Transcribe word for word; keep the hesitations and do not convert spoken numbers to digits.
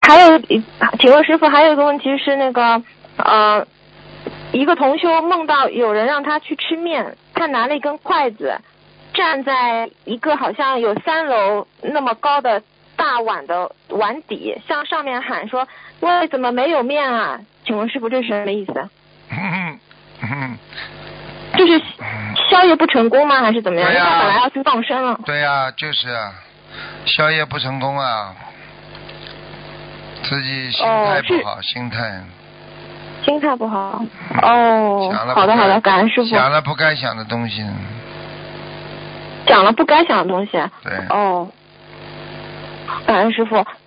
还有，请问师傅，还有一个问题是那个呃，一个同修梦到有人让他去吃面，他拿了一根筷子，站在一个好像有三楼那么高的大碗的碗底，向上面喊说：“为什么没有面啊？”请问师傅这是什么意思？ 嗯嗯， 就是宵夜不成功吗？还是怎么样？ 对呀、 因为他本来要去放生了。 对呀、啊，就是啊，宵夜不成功啊，自己心态不好，哦、心态。 心态不好。哦，好的好的，感恩师傅。 想了不该想的东西。 讲了不该想的东西。 对。 哦，感恩师傅。